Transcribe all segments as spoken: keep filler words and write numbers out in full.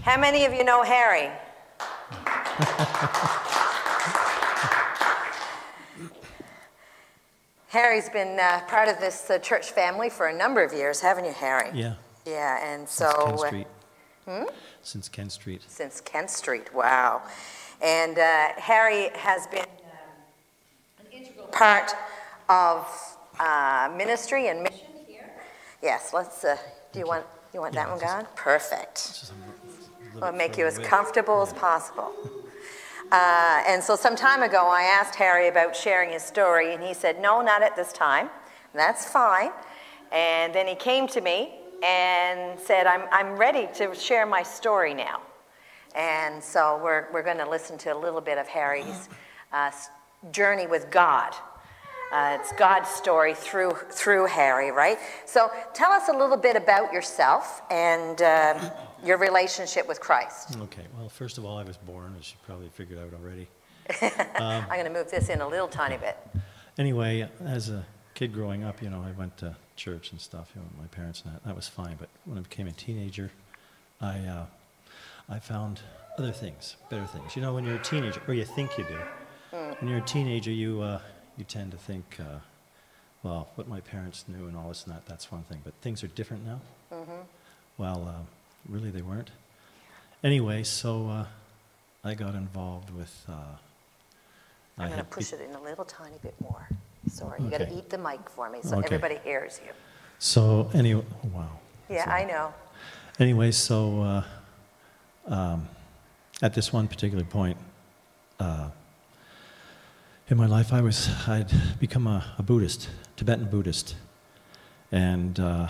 How many of you know Harry? Harry's been uh, part of this uh, church family for a number of years, haven't you, Harry? Yeah. Yeah, and so... Since Kent Street. Uh, hmm? Since Kent Street. Since Kent Street, wow. And uh, Harry has been uh, an integral part of uh, ministry and mission here. Yes, let's, uh, do you want, you want yeah, that one gone? Perfect. We'll make you as comfortable as possible. Uh, and so some time ago, I asked Harry about sharing his story, and he said, no, not at this time. That's fine. And then he came to me and said, I'm, I'm ready to share my story now. And so we're, we're going to listen to a little bit of Harry's uh, journey with God. Uh, it's God's story through, through Harry, right? So tell us a little bit about yourself and uh, your relationship with Christ. Okay, well, first of all, I was born, as you probably figured out already. um, I'm going to move this in a little tiny bit. Anyway, as a kid growing up, you know, I went to church and stuff, you know, with my parents and that. That was fine, but when I became a teenager, I, uh, I found other things, better things. You know, when you're a teenager, or you think you do, mm. when you're a teenager, you... Uh, You tend to think, uh, well, what my parents knew and all this and that, that's one thing. But things are different now. Mm-hmm. Well, uh, really they weren't. Anyway, so uh, I got involved with... Uh, I'm going to push it in a little tiny bit more. Sorry, you okay. got to eat the mic for me so okay. everybody hears you. So anyway, oh, wow. Yeah, so, I know. Anyway, so uh, um, at this one particular point, uh, in my life, I was, I'd become a, a Buddhist, Tibetan Buddhist. And uh,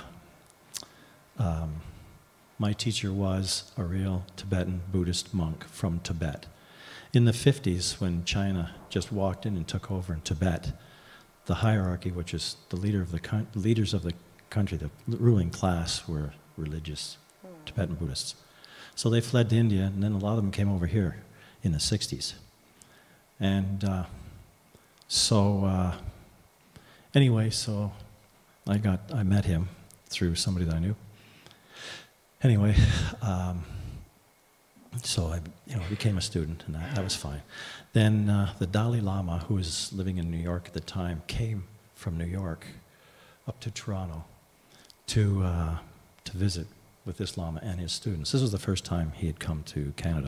um, my teacher was a real Tibetan Buddhist monk from Tibet. In the fifties, when China just walked in and took over in Tibet, the hierarchy, which is the leader of the con leaders of the country, the ruling class, were religious mm. Tibetan Buddhists. So they fled to India, and then a lot of them came over here in the sixties. And uh, So, uh, anyway, so I got, I met him through somebody that I knew. Anyway, um, so I, you know, became a student, and that, that was fine. Then uh, the Dalai Lama, who was living in New York at the time, came from New York up to Toronto to, uh, to visit with this Lama and his students. This was the first time he had come to Canada.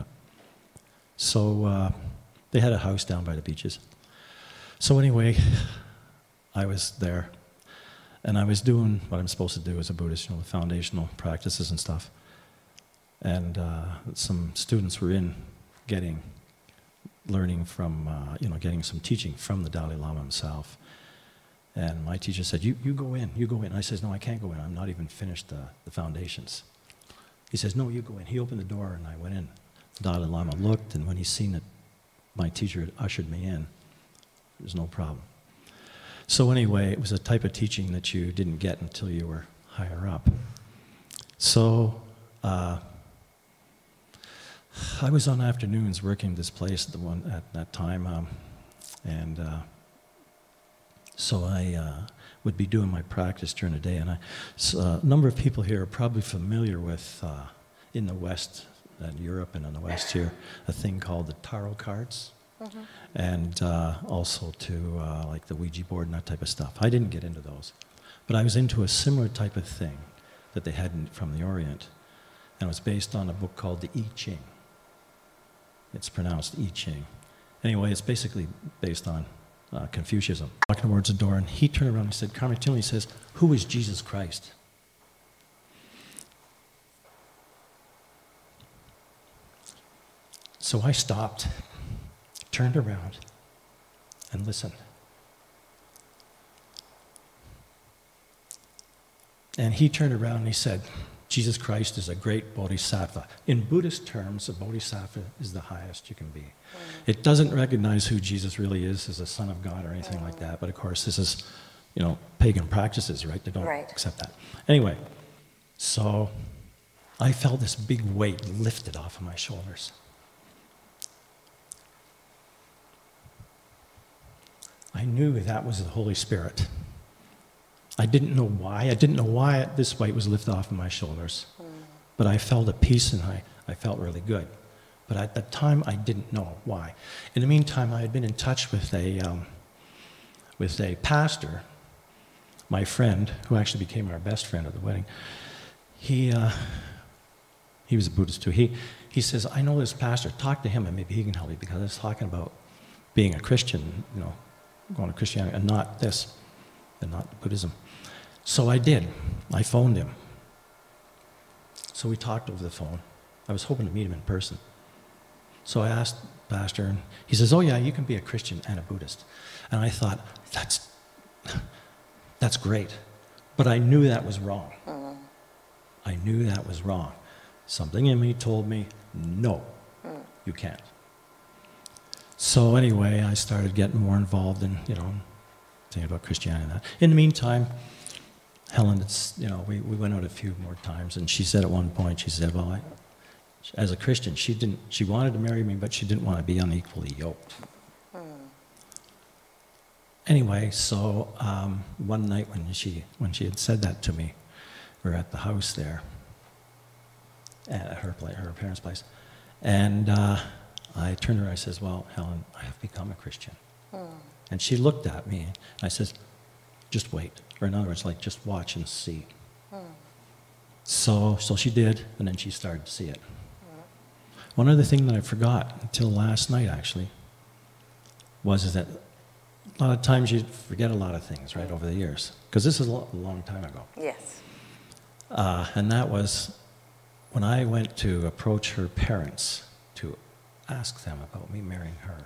So uh, they had a house down by the beaches. So anyway, I was there, and I was doing what I'm supposed to do as a Buddhist, you know, the foundational practices and stuff. And uh, some students were in getting, learning from, uh, you know, getting some teaching from the Dalai Lama himself. And my teacher said, you, you go in, you go in. I says, no, I can't go in. I'm not even finished uh, the foundations. He says, no, you go in. He opened the door, and I went in. The Dalai Lama looked, and when he seen that my teacher had ushered me in, there's no problem. So anyway, it was a type of teaching that you didn't get until you were higher up. So uh, I was on afternoons working this place at, the one, at that time, um, and uh, so I uh, would be doing my practice during the day. And I, so a number of people here are probably familiar with, uh, in the West, in Europe and in the West here, a thing called the tarot cards. Mm-hmm. And uh, also to uh, like the Ouija board and that type of stuff. I didn't get into those. But I was into a similar type of thing that they had in, from the Orient. And it was based on a book called the I Ching. It's pronounced I Ching. Anyway, it's basically based on uh, Confucianism. Walking towards the door, and he turned around and he said, Carmen Tinley says, who is Jesus Christ? So I stopped, turned around, and listened. And he turned around and he said, Jesus Christ is a great bodhisattva. In Buddhist terms, a bodhisattva is the highest you can be. Mm. It doesn't recognize who Jesus really is as a son of God or anything mm. like that, but of course this is, you know, pagan practices, right? They don't right. accept that. Anyway, so I felt this big weight lifted off of my shoulders. I knew that was the Holy Spirit. I didn't know why. I didn't know why this weight was lifted off of my shoulders. Mm. But I felt a peace, and I, I felt really good. But at the time, I didn't know why. In the meantime, I had been in touch with a, um, with a pastor, my friend, who actually became our best friend at the wedding. He, uh, he was a Buddhist too. He, he says, I know this pastor, talk to him and maybe he can help you, because I was talking about being a Christian, you know, going to Christianity and not this, and not Buddhism. So I did. I phoned him. So we talked over the phone. I was hoping to meet him in person. So I asked the pastor, and he says, oh yeah, you can be a Christian and a Buddhist. And I thought, that's, that's great. But I knew that was wrong. Mm. I knew that was wrong. Something in me told me, no, mm. you can't. So anyway, I started getting more involved in, you know, thinking about Christianity and that. In the meantime, Helen, it's, you know, we, we went out a few more times, and she said at one point, she said, well, I, as a Christian, she didn't, she wanted to marry me, but she didn't want to be unequally yoked. Hmm. Anyway, so um, one night when she, when she had said that to me, we were at the house there, at her, place, her parents' place, and uh, I turned to her and I says, well, Helen, I have become a Christian. Hmm. And she looked at me, and I says, just wait. Or in other words, like, just watch and see. Hmm. So, so she did, and then she started to see it. One other thing that I forgot until last night, actually, was is that a lot of times you forget a lot of things, right, over the years. Because this is a, lo a long time ago. Yes. Uh, and that was when I went to approach her parents to ask them about me marrying her.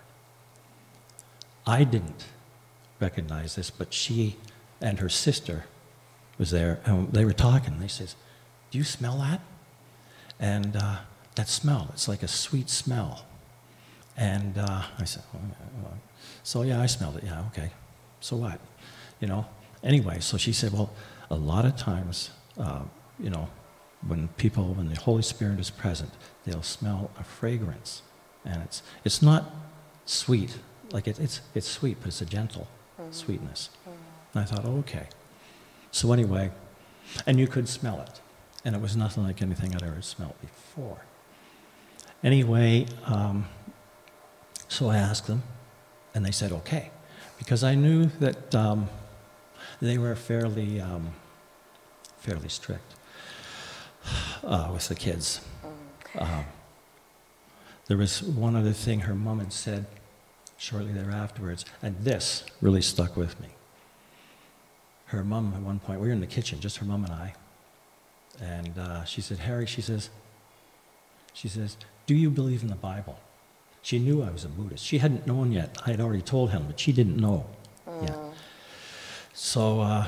I didn't recognize this, but she and her sister was there, and they were talking. They says, do you smell that? And uh, that smell, it's like a sweet smell. And uh, I said, oh, yeah. So yeah, I smelled it, yeah, okay. So what? You know? Anyway, so she said, well, a lot of times, uh, you know, when people, when the Holy Spirit is present, they'll smell a fragrance. And it's, it's not sweet, like it, it's, it's sweet, but it's a gentle mm-hmm. sweetness. Mm-hmm. And I thought, oh, okay. So anyway, and you could smell it. And it was nothing like anything I'd ever smelled before. Anyway, um, so I asked them, and they said, okay. Because I knew that um, they were fairly, um, fairly strict uh, with the kids. Um, there was one other thing her mom had said shortly thereafterwards, and this really stuck with me. Her mom, at one point, we were in the kitchen, just her mom and I, and uh, she said, Harry, she says, she says, do you believe in the Bible? She knew I was a Buddhist. She hadn't known yet. I had already told him, but she didn't know mm. yet. So uh,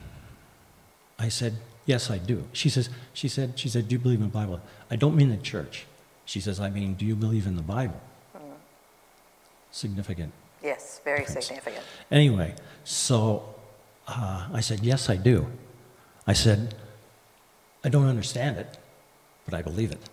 I said, yes, I do. She says, she said, she said, do you believe in the Bible? I don't mean the church. She says, I mean, do you believe in the Bible? Mm. Significant. Yes, very difference. significant. Anyway, so uh, I said, yes, I do. I said, I don't understand it, but I believe it.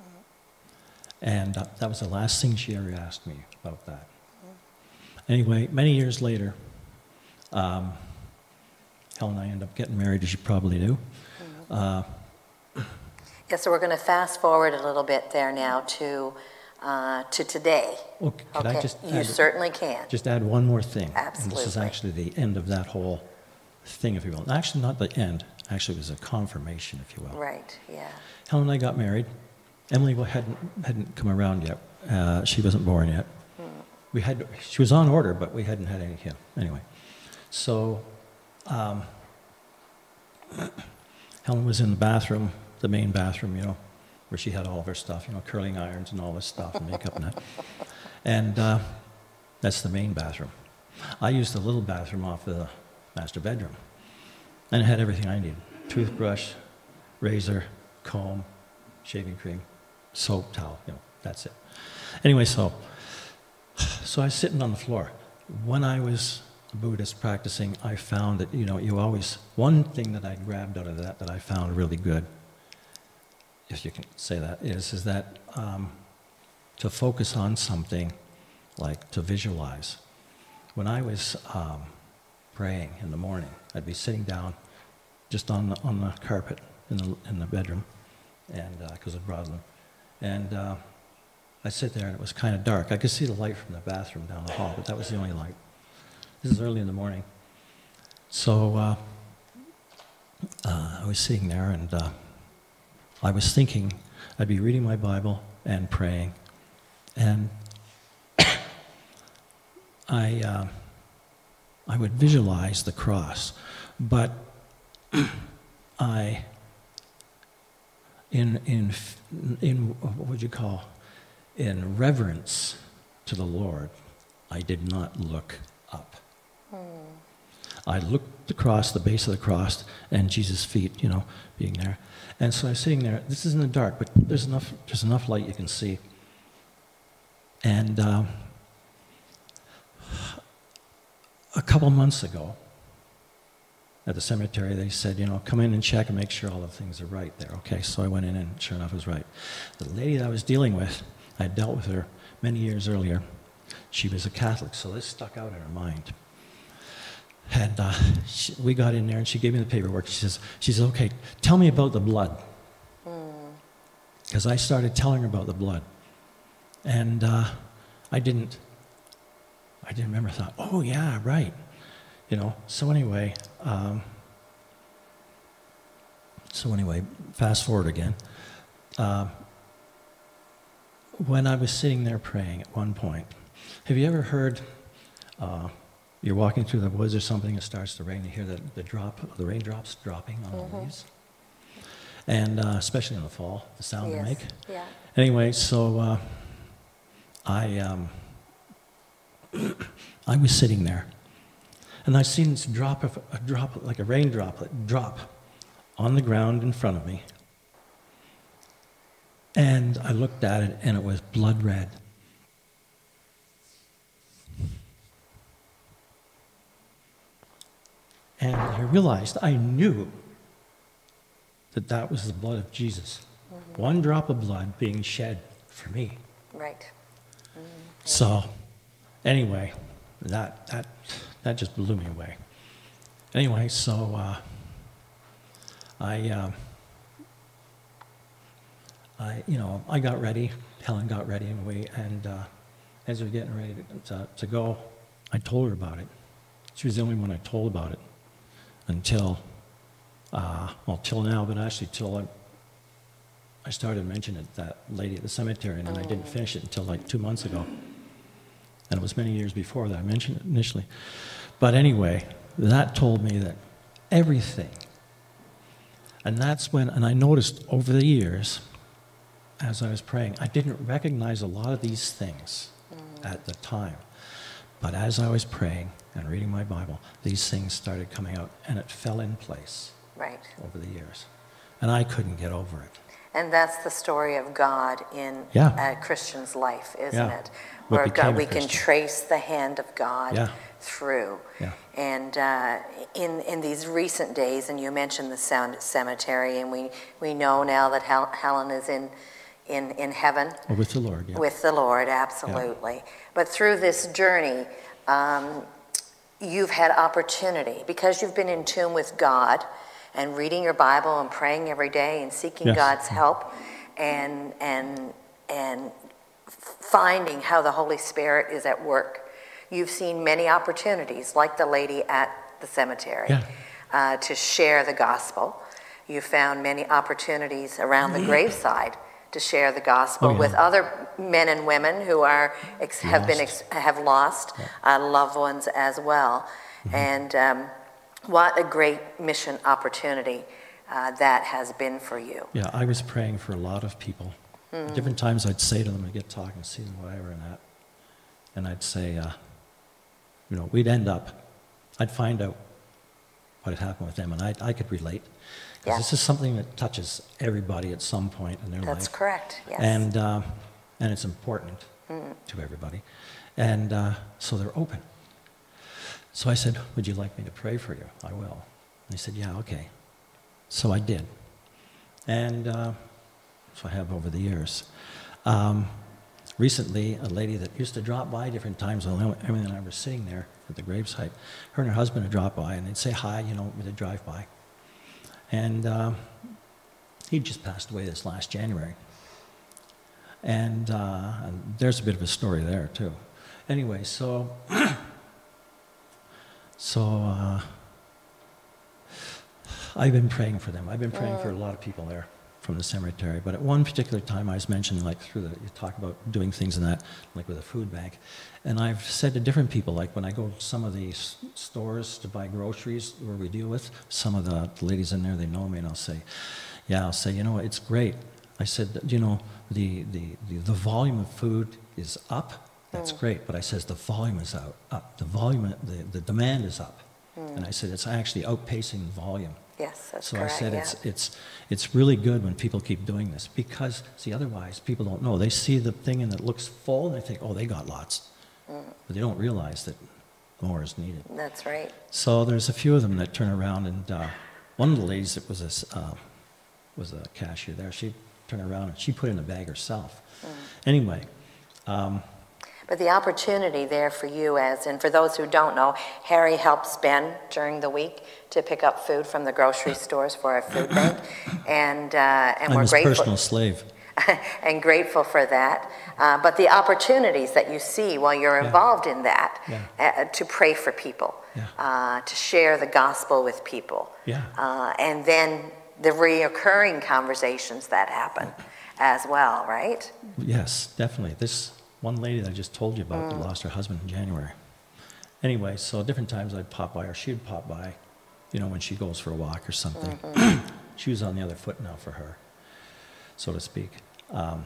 And uh, that was the last thing she ever asked me about that. Mm-hmm. Anyway, many years later, um, Helen and I ended up getting married, as you probably knew. Mm-hmm. uh, yeah, so we're going to fast forward a little bit there now to, uh, to today. Well, could okay. I just you add, certainly can. Just add one more thing. Absolutely. And this is actually the end of that whole thing, if you will. Actually, not the end. Actually, it was a confirmation, if you will. Right, yeah. Helen and I got married. Emily hadn't, hadn't come around yet. Uh, she wasn't born yet. Mm. We had, she was on order, but we hadn't had any yet. Anyway, so um, Helen was in the bathroom, the main bathroom, you know, where she had all of her stuff, you know, curling irons and all this stuff and makeup and that. And uh, that's the main bathroom. I used the little bathroom off the master bedroom. And it had everything I needed. Toothbrush, razor, comb, shaving cream, soap, towel, you know, that's it. Anyway, so, so I was sitting on the floor. When I was a Buddhist practicing, I found that, you know, you always, one thing that I grabbed out of that that I found really good, if you can say that, is, is that um, to focus on something, like to visualize. When I was um, praying in the morning, I'd be sitting down just on the, on the carpet in the, in the bedroom, and because uh, I brought them, And uh, I sit there, and it was kind of dark. I could see the light from the bathroom down the hall, but that was the only light. This is early in the morning. So uh, uh, I was sitting there, and uh, I was thinking I'd be reading my Bible and praying. And I, uh, I would visualize the cross, but I, in, in, in what would you call, in reverence to the Lord, I did not look up. Hmm. I looked across the base of the cross and Jesus' feet, you know, being there. And so I was sitting there. This is in the dark, but there's enough, there's enough light you can see. And uh, a couple months ago, at the cemetery, they said, you know, come in and check and make sure all the things are right there. Okay, so I went in, and sure enough, it was right. The lady that I was dealing with, I had dealt with her many years earlier. She was a Catholic, so this stuck out in her mind. And uh, she, we got in there, and she gave me the paperwork. She says, she says, okay, tell me about the blood. Because mm. I started telling her about the blood. And uh, I didn't, I didn't remember. I thought, oh, yeah, right. You know, so anyway, um, so anyway, fast forward again. Uh, when I was sitting there praying at one point, have you ever heard, uh, you're walking through the woods or something, it starts to rain, you hear the, the drop, the raindrops dropping on mm-hmm. the leaves? And uh, especially in the fall, the sound yes. they make. Yeah. Anyway, so uh, I, um, I was sitting there, and I seen this drop of a drop, like a rain droplet, drop on the ground in front of me. And I looked at it, and it was blood red. And I realized, I knew that that was the blood of Jesus. Mm-hmm. One drop of blood being shed for me. Right. Mm-hmm. So, anyway, that that that just blew me away. Anyway, so uh, I, uh, I, you know, I got ready. Helen got ready, and we, and uh, as we were getting ready to, to, to go, I told her about it. She was the only one I told about it until, uh, well, till now, but actually till I, I started mentioning it, that lady at the cemetery, and then I didn't finish it until like two months ago. And it was many years before that I mentioned it initially. But anyway, that told me that everything, and that's when, and I noticed over the years, as I was praying, I didn't recognize a lot of these things mm. at the time. But as I was praying and reading my Bible, these things started coming out, and it fell in place right. over the years. And I couldn't get over it. And that's the story of God in yeah. a Christian's life, isn't yeah. it? Where God, we can trace the hand of God yeah. through. Yeah. And uh, in in these recent days, and you mentioned the sound cemetery, and we, we know now that Hel Helen is in, in, in heaven. Or with the Lord, yeah. With the Lord, absolutely. Yeah. But through this journey, um, you've had opportunity, because you've been in tune with God, and reading your Bible and praying every day and seeking yes. God's help, and and and finding how the Holy Spirit is at work. You've seen many opportunities, like the lady at the cemetery, yeah. uh, to share the gospel. You found many opportunities around the graveside to share the gospel oh, yeah. with other men and women who are ex have been ex have lost yeah. uh, loved ones as well, mm-hmm. and. Um, What a great mission opportunity uh, that has been for you. Yeah, I was praying for a lot of people. Mm. Different times I'd say to them, I'd get talking, see them, whatever, and that. And I'd say, uh, you know, we'd end up, I'd find out what had happened with them, and I, I could relate. Because yeah. this is something that touches everybody at some point in their That's life. That's correct, yes. And, uh, and it's important mm. to everybody. And uh, so they're open. So I said, would you like me to pray for you? I will. And he said, yeah, okay. So I did. And uh, so I have over the years. Um, recently, a lady that used to drop by different times, while Emily and I were sitting there at the gravesite, her and her husband would drop by, and they'd say hi, you know, with a drive-by. And uh, he just passed away this last January. And, uh, and there's a bit of a story there, too. Anyway, so, so uh, I've been praying for them. I've been praying mm. for a lot of people there from the cemetery. But at one particular time, I was mentioning, like, through the, you talk about doing things in that, like with a food bank. And I've said to different people, like when I go to some of these stores to buy groceries where we deal with, some of the ladies in there, they know me, and I'll say, yeah, I'll say, you know, it's great. I said, you know, the, the, the, the volume of food is up. That's mm. great. But I says, the volume is out, up. The volume, the, the demand is up. Mm. And I said, it's actually outpacing volume. Yes, that's so correct. I said, yeah. it's, it's, it's really good when people keep doing this, because, see, otherwise people don't know. They see the thing and it looks full and they think, oh, they got lots. Mm. But they don't realize that more is needed. That's right. So there's a few of them that turn around, and uh, one of the ladies that was a, uh, was a cashier there, she turned around and she put in a bag herself. Mm. Anyway. Um, But the opportunity there for you, as and for those who don't know, Harry helps Ben during the week to pick up food from the grocery stores for our food bank, and uh, and I'm we're his grateful. personal slave. And grateful for that. Uh, but the opportunities that you see while you're yeah. involved in that, yeah. uh, to pray for people, yeah. uh, to share the gospel with people, yeah. uh, and then the reoccurring conversations that happen as well, right? Yes, definitely. This one lady that I just told you about mm. that lost her husband in January. Anyway, so different times I'd pop by, or she'd pop by, you know, when she goes for a walk or something. Mm-hmm. She was on the other foot now for her, so to speak. Um,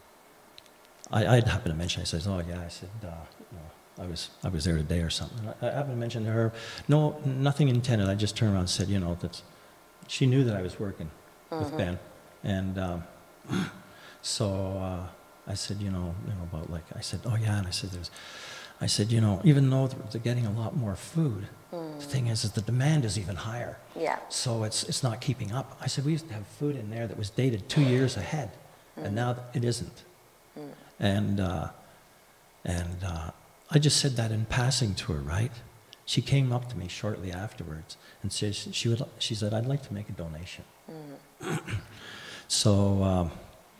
I, I'd happen to mention, I said, oh yeah, I said, uh, you know, I was, I was there today or something. I, I happened to mention to her, no, nothing intended. I just turned around and said, you know, that she knew that I was working mm-hmm. with Ben. And um, so uh, I said, you know, you know, about like, I said, oh yeah, and I said, there's, I said, you know, even though they're getting a lot more food, mm. the thing is, is the demand is even higher. Yeah. So it's, it's not keeping up. I said, we used to have food in there that was dated two years ahead, mm. and now it isn't. Mm. And, uh, and uh, I just said that in passing to her, right? She came up to me shortly afterwards and said, she, would, she said, I'd like to make a donation. Mm. So um,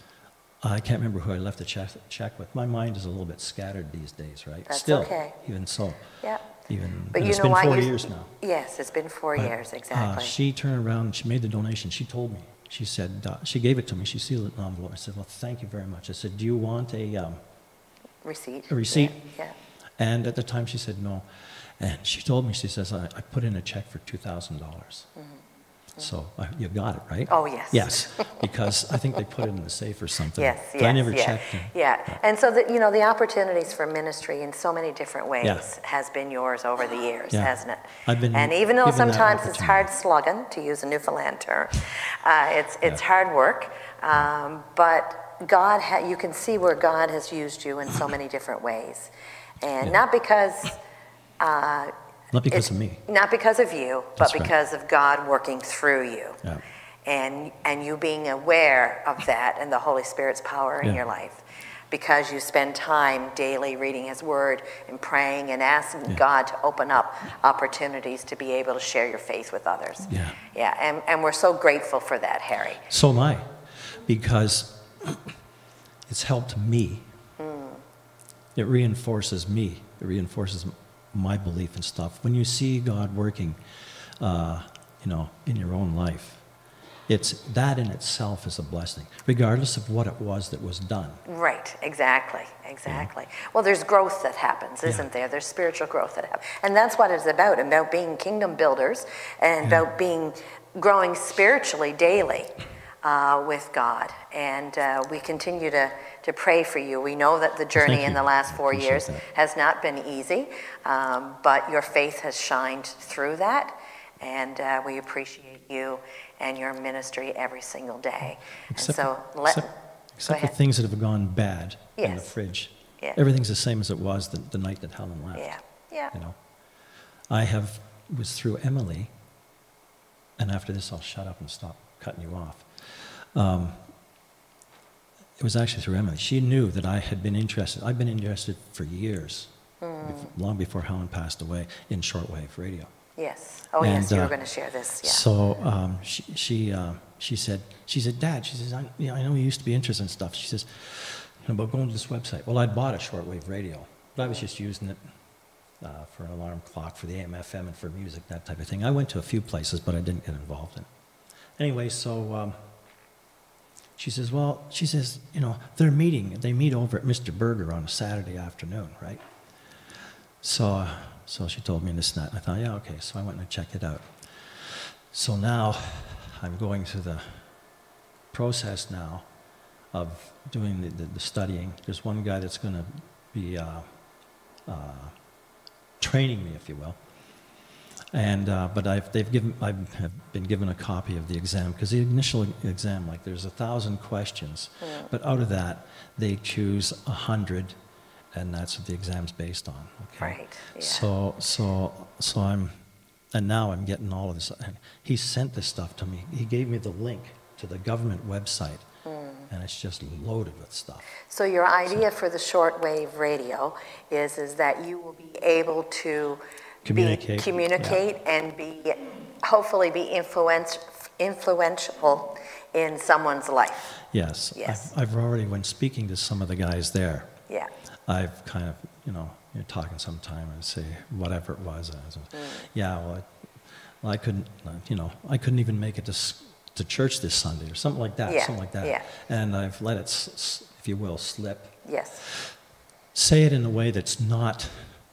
I can't remember who I left the check, check with. My mind is a little bit scattered these days, right? That's Still, okay. Even so. Yeah. Even, but you it's know been what? four You, years now. Yes, it's been four but, years, exactly. Uh, she turned around and she made the donation. She told me. She said, uh, she gave it to me. She sealed it in an envelope. I said, well, thank you very much. I said, do you want a... Um, receipt? A receipt? Yeah. yeah. And at the time she said no. And she told me, she says, I, I put in a check for two thousand dollars. Mm-hmm. Mm-hmm. So uh, you got it, right? Oh, yes. Yes, because I think they put it in the safe or something. Yes, but yes, I never yeah. checked them. Yeah, yeah. And so, the, you know, the opportunities for ministry in so many different ways yeah. has been yours over the years, yeah. hasn't it? I've been and even though sometimes it's hard opportunity. slugging, to use a Newfoundland term, uh, it's, it's yeah. hard work, um, but God, ha you can see where God has used you in so many different ways. And yeah. not because... Uh, Not because of me. Not because of you, but That's because right. of God working through you. Yeah. And, and you being aware of that and the Holy Spirit's power in yeah. your life. Because you spend time daily reading His Word and praying and asking yeah. God to open up opportunities to be able to share your faith with others. Yeah. Yeah, and, and we're so grateful for that, Harry. So am I. Because it's helped me. Mm. It reinforces me. It reinforces my belief and stuff. When you see God working, uh, you know, in your own life, it's that in itself is a blessing, regardless of what it was that was done. Right, exactly, exactly. Yeah. Well, there's growth that happens, isn't yeah. there? There's spiritual growth that happens. And that's what it's about, about being kingdom builders and yeah. about being, growing spiritually daily uh, with God. And uh, we continue to, to pray for you. We know that the journey in the last four years that. has not been easy, um, but your faith has shined through that. And uh, we appreciate you and your ministry every single day. Except, and so let, except, except for things that have gone bad yes. in the fridge. Yeah. Everything's the same as it was the, the night that Helen left. Yeah, yeah. You know, I have was through Emily, and after this I'll shut up and stop cutting you off. Um, it was actually through Emily. She knew that I had been interested. I've been interested for years, mm. before, long before Helen passed away, in shortwave radio. Yes. Oh, and, yes. You uh, were going to share this. Yeah. So um, she she uh, she said she said, Dad, she says, I, you know, I know you used to be interested in stuff. She says, and about going to this website. Well, I'd bought a shortwave radio, but I was just using it uh, for an alarm clock, for the A M F M, and for music, that type of thing. I went to a few places, but I didn't get involved in it. Anyway, so um, she says, well, she says, you know, they're meeting. They meet over at Mister Burger on a Saturday afternoon, right? So, uh, so she told me this and that, and I thought, yeah, okay. So I went and checked it out. So now I'm going through the process now of doing the, the, the studying. There's one guy that's going to be uh, uh, training me, if you will. And uh, but I've they've given I have been given a copy of the exam, because the initial exam, like, there's a thousand questions, yeah. But out of that they choose a hundred, and that's what the exam's based on. Okay. Right. Yeah. So so so I'm, and now I'm getting all of this. He sent this stuff to me. He gave me the link to the government website, mm. and it's just loaded with stuff. So your idea so, for the shortwave radio is is that you will be able to communicate, be, communicate yeah. and be, hopefully be influence, influential in someone's life. Yes. Yes. I've, I've already, when speaking to some of the guys there, yeah. I've kind of, you know, you're talking sometime and say whatever it was. I was mm. Yeah, well I, well, I couldn't, you know, I couldn't even make it to, to church this Sunday or something like that, yeah. something like that. Yeah. And I've let it, if you will, slip. Yes. Say it in a way that's not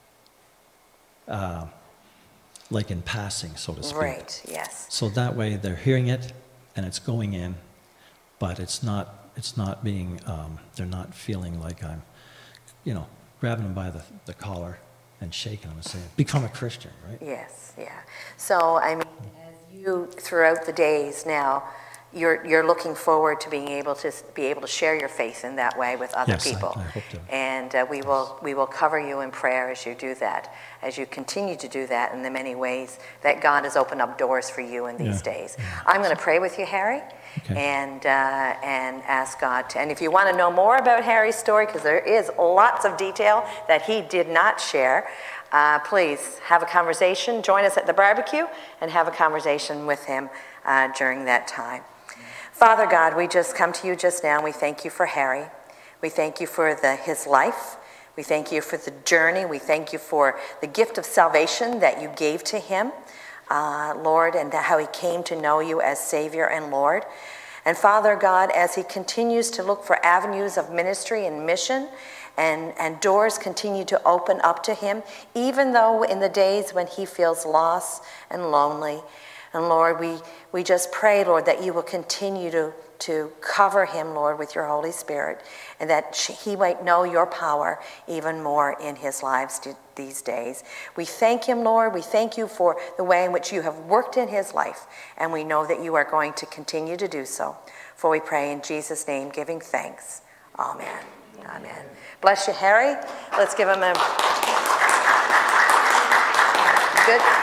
Uh, like in passing, so to speak. Right, yes. So that way they're hearing it and it's going in, but it's not, it's not being, um, they're not feeling like I'm, you know, grabbing them by the, the collar and shaking them and saying, become a Christian, right? Yes, yeah. So, I mean, as you, throughout the days now, You're, you're looking forward to being able to be able to share your faith in that way with other yes, people. I, I hope to. And uh, we will we will cover you in prayer as you do that, as you continue to do that in the many ways that God has opened up doors for you in these yeah. days. I'm going to pray with you, Harry, okay. and uh, and ask God to. And if you want to know more about Harry's story, because there is lots of detail that he did not share, uh, please have a conversation. Join us at the barbecue and have a conversation with him uh, during that time. Father God, we just come to you just now, and we thank you for Harry. We thank you for the, his life. We thank you for the journey. We thank you for the gift of salvation that you gave to him, uh, Lord, and how he came to know you as Savior and Lord. And Father God, as he continues to look for avenues of ministry and mission, and, and doors continue to open up to him, even though in the days when he feels lost and lonely. And Lord, we, we just pray, Lord, that you will continue to, to cover him, Lord, with your Holy Spirit, and that he might know your power even more in his lives these days. We thank him, Lord. We thank you for the way in which you have worked in his life, and we know that you are going to continue to do so. For we pray in Jesus' name, giving thanks. Amen. Amen. Bless you, Harry. Let's give him a good